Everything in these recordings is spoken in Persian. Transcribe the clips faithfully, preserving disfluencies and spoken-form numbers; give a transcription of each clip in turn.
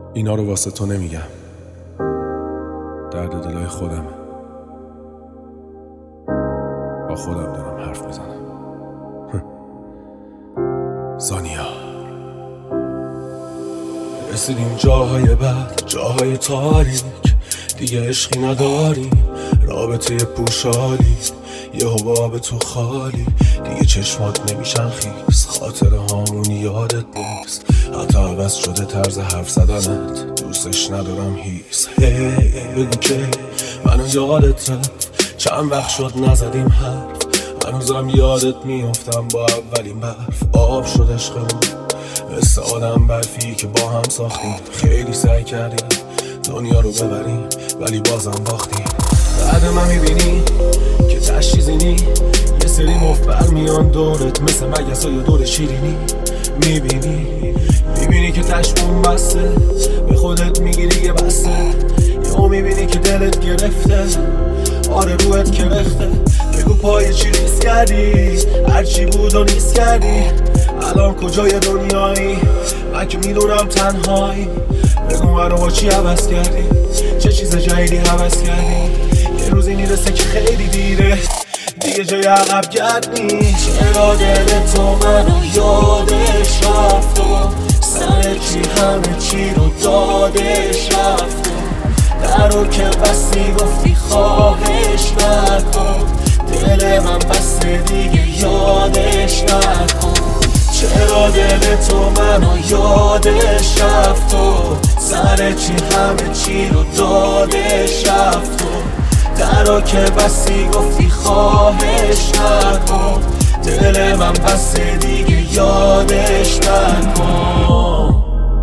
اینا رو واسه تو نمیگم، درد دلای خودم، با خودم دارم حرف میزنم. زانیا رسیدیم جاهای بد، جاهای تاریک، دیگه عشقی نداریم، رابطه پوشالی، یه حباب تو خالی، دیگه چشمات نمیشن خیس، خاطر هامون یادت نیست، حتی عوض شده طرز حرف زدنت، دوستش ندارم هیس. هی بگو که منو یادت رفت، چند وقت شد نزدیم حرف، هنوزم یادت میافتم با اولین برف، آب شد عشقمون مثل آدم برفی که با هم ساختیم، خیلی سعی کردیم دنیا رو ببریم ولی بازم باختیم. بعد من میبینی که تشریزینی، یه سری مفت برمیان دورت مثل مگسای دور شیرینی، میبینی میبینی که تشمون بسته، به خودت میگیری یه بسته، یا میبینی که دلت گرفته، آره روحت کرخته، بگو پای چی ریس کردی، هرچی بود و نیست کردی، الان کجای دنیایی، من که میدونم تنهایی، بگو منو با چی عوض کردی، چه چیز جدیدی حوض کردی، یه روزی میرسه که خیلی دیره، دیگه جای عقب گرد نیست. چرا دل تو منو یادش رفت و سر چی همه چی رو دادش رفت، درو که بستی گفتی خواهش نکن، دل من بسته دیگه یادش نکن. چرا دل تو منو یادش رفت و سر چی همه چی رو دادش رفت، درو که بستی گفتی خواهش نکن، دل من بسته دیگه یادش نکن.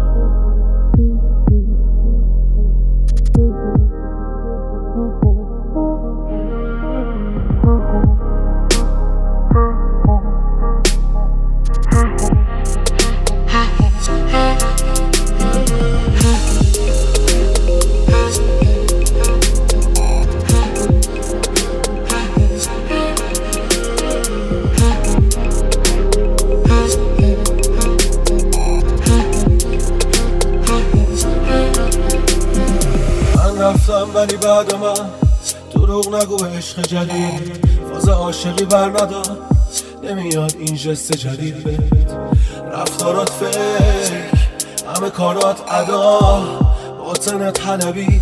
رفتم ولی بعد من دروغ نگو، عشق جدید فاز عاشقی بر ندار، نمیاد این جست جدید بهت، رفتارات فکر، همه کارات ادا، باطنت حلبی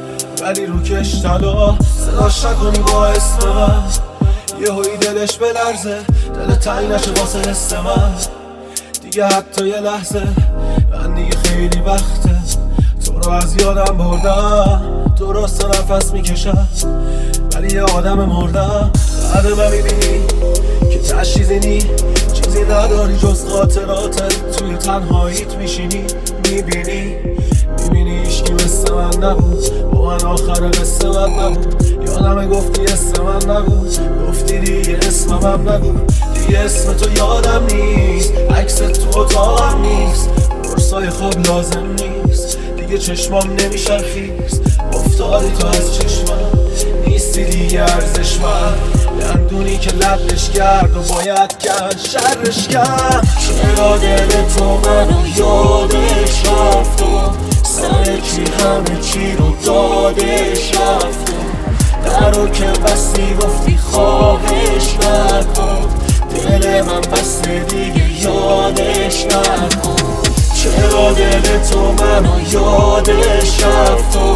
ولی روکش طلا، صداش نکنی با اسم من، یه هایی دلش بلرزه، دل تنگ نشه واسه حس من، دیگه حتی یه لحظه، من دیگه خیلی وقته تو رو از یادم بردم، درست نفس میکشم ولی یه آدم مردم. بعد من میبینی که تشریزینی، چیزی نداری جز خاطراتت، توی تنهاییت میشینی، میبینی میبینی عشقی مثل من نبود، با من آخر قصه من نبود، یادم گفتی اسم من نبود، گفتی دیگه اسمم نگو، دیگه اسم تو یادم نیست، عکس تو اتاقم نیست، برسای خواب لازم نیست، دیگه چشمام نمیشن خیز، افتادی تو از چشمم، نیستی دیگه ارزش من، دندونی که لبش کرد و باید کرد شرش کرد. چرا دل تو منو یادش رفت و سر چی همه چی رو دادش رفت، درو که بستی گفتی خواهش نکن، دل من بسته دیگه یادش نکن. چرا دل تو منو یادش رفت و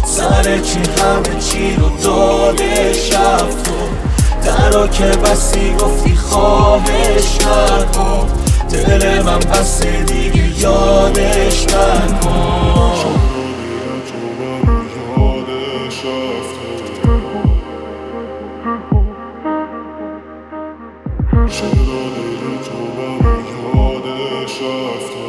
سر چی همه چی رو دادش رفت، درو که بستی گفتی خواهش نکن، دل من بسته دیگه یادش نکن. چرا دل تو منو یادش رفت